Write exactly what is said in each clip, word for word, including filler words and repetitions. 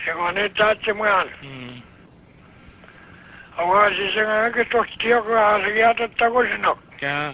이거는 따지면 음. 아와시 생각에 또 뛰어가 하게 하셨다고 생각. 야.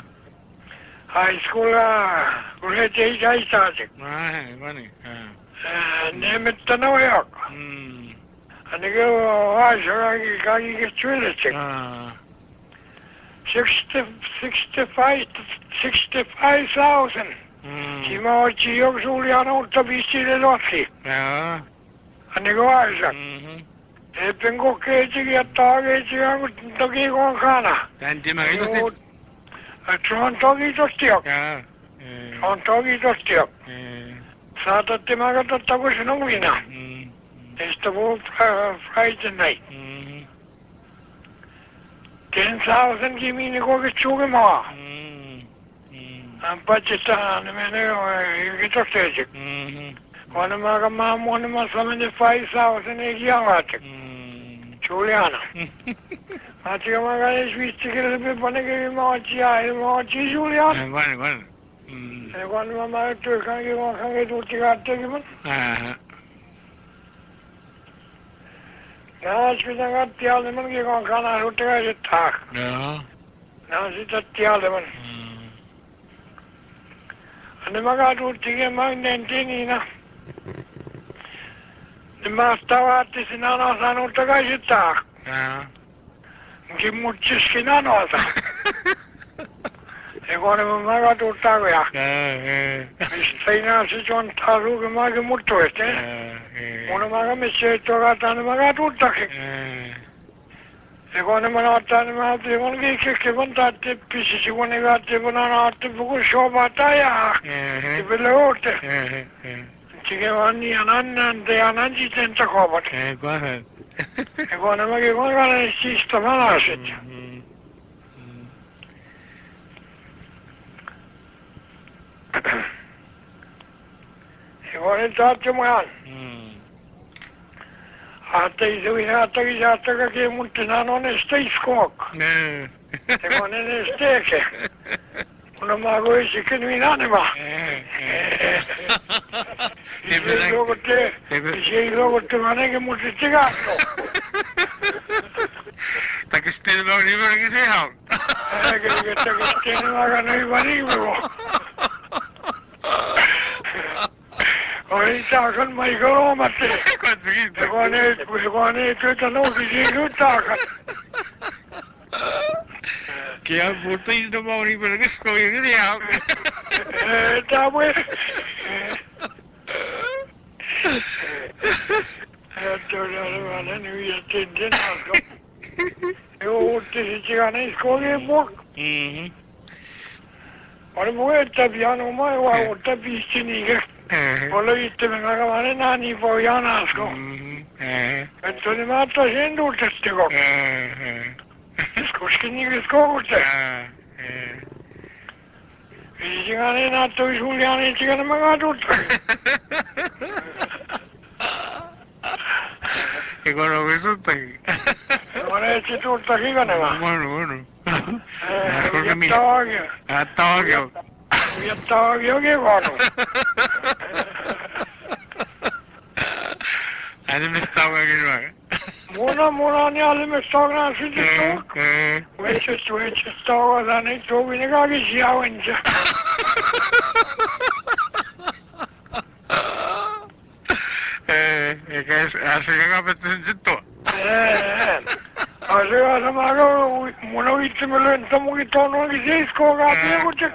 하이스쿨아 그래 제이자 있어지. 아, 이거네. 아. 내면도 나와요. 음. 아니 그 와셔가기 가기가 줄였지. 아. sixty, sixty-five, sixty-five thousand. 음. 지마 지역 소리 하나 옷도 비치를 놓지. 야. 아니 그 와셔. 음. 대pen고 깨지겠다 깨지하고 떡이 공가나. 단지만 해도 좋은 떡이 좋지요. 야. 예. 좋은 떡이 좋지요. 예. 사다 때마다 떴다고 시는구나. 음. It's the whole Friday night. 음. ten thousand 기민이 거기 죽이 뭐. 음. 음. 안 빠졌다 하면은 이게 좋대지. 음. 어느 마가 마음 어느 마 seventy-five thousand 얘기한 것 같아. 음. 줄리아나. 아직 마가 스위치기를 몇 번에 그 뭐지야 이 뭐지 줄리아나. 이거는 이거는. 음. 이거는 마마 또 가게 뭐 가게 도티가 되기면. 아. 나 그냥 뛰어내면 이거 가나 도티가 있다. 야. 나 진짜 뛰어내면. 음. 아니 마가 도티가 막 낸티니나. 마스터한테 지나나서 도티가 있다. 야. 이게 묻히시나 나서. 이거는 마가 도타고야. 예. 스테이나 시존 타루가 마가 묻혀있지. 예. 오늘 마가 메시지가 갔다는 마가 도타게. 예. 이거는 말았다는 말한테 이거는 이렇게 기분 다때 비시시고 내가 기분 하나한테 보고 쇼바다야. 예. 이별로 올때. 예. 예. 지금 언니 안 한는데 안 한지 진짜 거버려. 예. 이거는. 이거는 막 이거는 시스템 하나 하셨죠. 음. 음. 이거는 자꾸만 음. 아따 이제 아따기 자따가 게 문트나노네 스테이스콕. 네. 이거는 스테이크. 오늘 마고 시킨 위나네 마. 예. 이제 이거 그때 이제 이거 그때 만약에 문트지가 않노. Tak is still nog niet meer gezegd. 에 그게 저기 스테이크 나가는 이발이고. 어이 작은 뭐 이거로 맞지. 이거는 이거는 그저 놓기지 그다가. Kaya buto yung dumawang ni Bergas ko yung riyak. 에 다음에 저저저 하는 위에 진진 않고. 요 시간에 거기 뭐 Mhm. 어느 뭐에 답이하는 뭐 와 어차피 있으니까. 원래 이때는 내가 말해 나니 보야나서. Mhm. Eh. 그랬더니 맞다 신도 됐고. Eh. 스코시니 그거 그때. Eh. 이 시간에 나또 훈련이 시간에 막아 줬다. Ikaw na gusto 이번에 지도다 기가 내가. Bueno, bueno. 에 위에 Ah, tawag 위에 딱 여기 가노. Ano mas tawagin mo? 뭐나 뭐나니 알면 싸우나 수지 Eh, 또. eh. 왜저 왜저 싸워라니 조빈이 가기 시야고 이제. Eh, eh, guys, asal ka ba dito? 에. 아세요, 마가 뭐나 있으면 너무 돈을 이제 있고 가지고 저.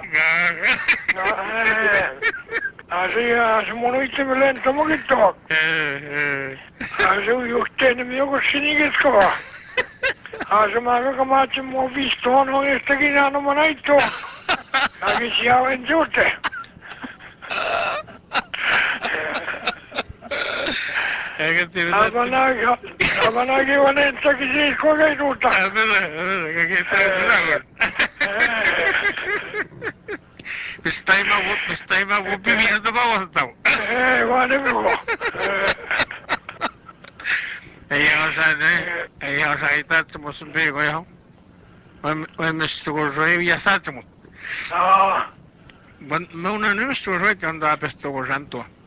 아세요, 아세 뭐나 있으면 너무 있고. 아세 육대는 요거 신이겠고. 아세 마가 그마치 뭐 비슷한 게 있긴 하는 뭐나 있고. 가기 시야고 좋대. 아바나가 아바나기 원에 저기 거기 좋다. Mistay mabut, mistay mabut, bibigyan na ba ako sa tao? Eh, wala mo. Ayaw sa ano eh, ayaw sa itat sa musubi ko yaw. May mistuko sa iyo, yasat mo. Ah. Mauna na mistuko sa iyo, kanda pesto ko santo.